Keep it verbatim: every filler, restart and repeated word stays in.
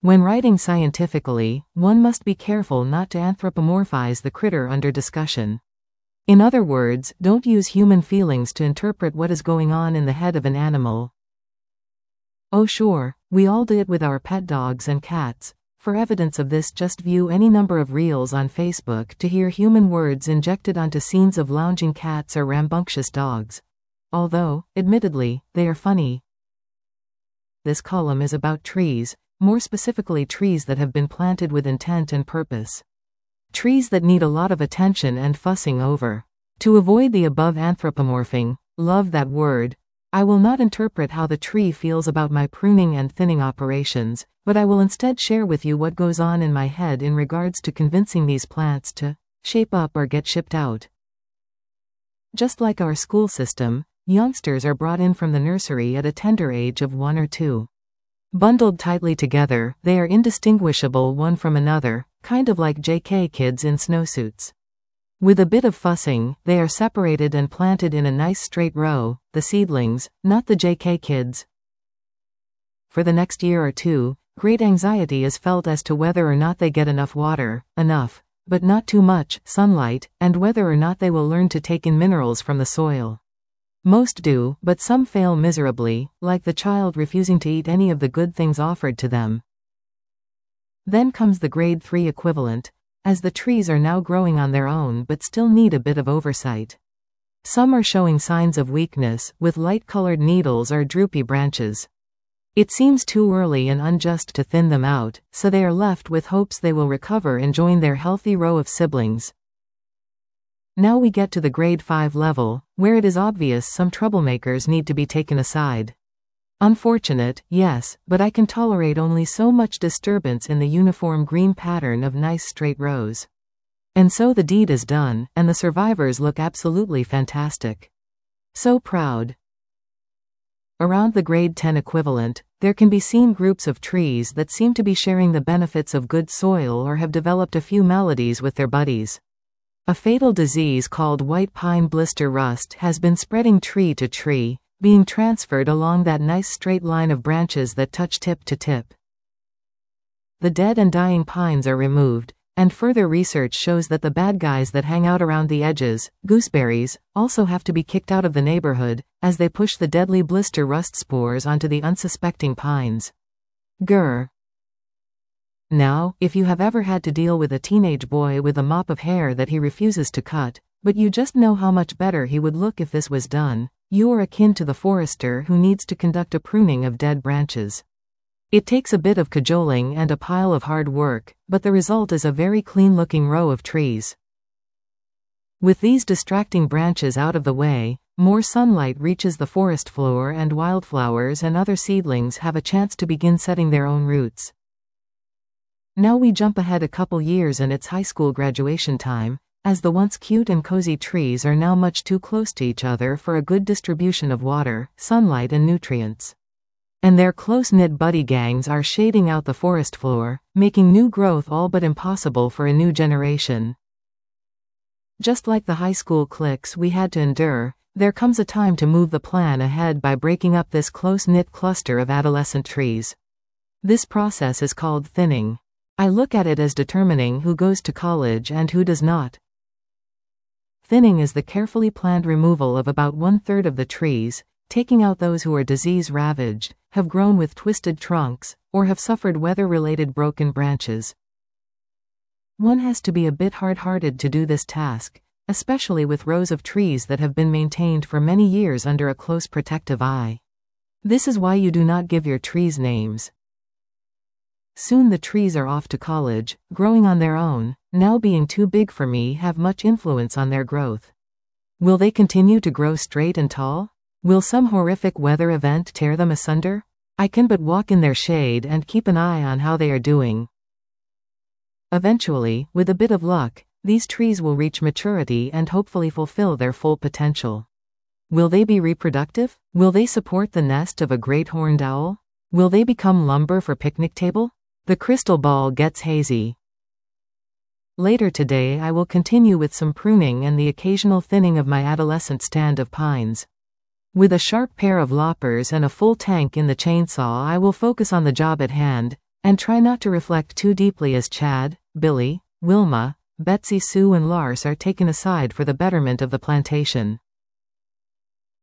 When writing scientifically, one must be careful not to anthropomorphize the critter under discussion. In other words, don't use human feelings to interpret what is going on in the head of an animal. Oh sure, we all do it with our pet dogs and cats. For evidence of this, just view any number of reels on Facebook to hear human words injected onto scenes of lounging cats or rambunctious dogs. Although, admittedly, they are funny. This column is about trees, more specifically trees that have been planted with intent and purpose. Trees that need a lot of attention and fussing over. To avoid the above anthropomorphing, love that word, I will not interpret how the tree feels about my pruning and thinning operations, but I will instead share with you what goes on in my head in regards to convincing these plants to shape up or get shipped out. Just like our school system, youngsters are brought in from the nursery at a tender age of one or two. Bundled tightly together, they are indistinguishable one from another, kind of like J K kids in snowsuits. With a bit of fussing, they are separated and planted in a nice straight row, the seedlings, not the J K kids. For the next year or two, great anxiety is felt as to whether or not they get enough water, enough, but not too much, sunlight, and whether or not they will learn to take in minerals from the soil. Most do, but some fail miserably, like the child refusing to eat any of the good things offered to them. Then comes the grade three equivalent, as the trees are now growing on their own but still need a bit of oversight. Some are showing signs of weakness, with light-colored needles or droopy branches. It seems too early and unjust to thin them out, so they are left with hopes they will recover and join their healthy row of siblings. Now we get to the grade five level, where it is obvious some troublemakers need to be taken aside. Unfortunate, yes, but I can tolerate only so much disturbance in the uniform green pattern of nice straight rows. And so the deed is done, and the survivors look absolutely fantastic. So proud. Around the grade ten equivalent, there can be seen groups of trees that seem to be sharing the benefits of good soil or have developed a few maladies with their buddies. A fatal disease called white pine blister rust has been spreading tree to tree, being transferred along that nice straight line of branches that touch tip to tip. The dead and dying pines are removed, and further research shows that the bad guys that hang out around the edges, gooseberries, also have to be kicked out of the neighborhood, as they push the deadly blister rust spores onto the unsuspecting pines. Grr. Now, if you have ever had to deal with a teenage boy with a mop of hair that he refuses to cut, but you just know how much better he would look if this was done, you are akin to the forester who needs to conduct a pruning of dead branches. It takes a bit of cajoling and a pile of hard work, but the result is a very clean-looking row of trees. With these distracting branches out of the way, more sunlight reaches the forest floor and wildflowers and other seedlings have a chance to begin setting their own roots. Now we jump ahead a couple years and it's high school graduation time, as the once cute and cozy trees are now much too close to each other for a good distribution of water, sunlight and nutrients. And their close-knit buddy gangs are shading out the forest floor, making new growth all but impossible for a new generation. Just like the high school cliques we had to endure, there comes a time to move the plan ahead by breaking up this close-knit cluster of adolescent trees. This process is called thinning. I look at it as determining who goes to college and who does not. Thinning is the carefully planned removal of about one-third of the trees, taking out those who are disease-ravaged, have grown with twisted trunks, or have suffered weather-related broken branches. One has to be a bit hard-hearted to do this task, especially with rows of trees that have been maintained for many years under a close protective eye. This is why you do not give your trees names. Soon the trees are off to college, growing on their own, now being too big for me have much influence on their growth. Will they continue to grow straight and tall? Will some horrific weather event tear them asunder? I can but walk in their shade and keep an eye on how they are doing. Eventually, with a bit of luck, these trees will reach maturity and hopefully fulfill their full potential. Will they be reproductive? Will they support the nest of a great horned owl? Will they become lumber for picnic table? The crystal ball gets hazy. Later today I will continue with some pruning and the occasional thinning of my adolescent stand of pines. With a sharp pair of loppers and a full tank in the chainsaw I will focus on the job at hand, And try not to reflect too deeply as Chad, Billy, Wilma, Betsy Sue and Lars are taken aside for the betterment of the plantation.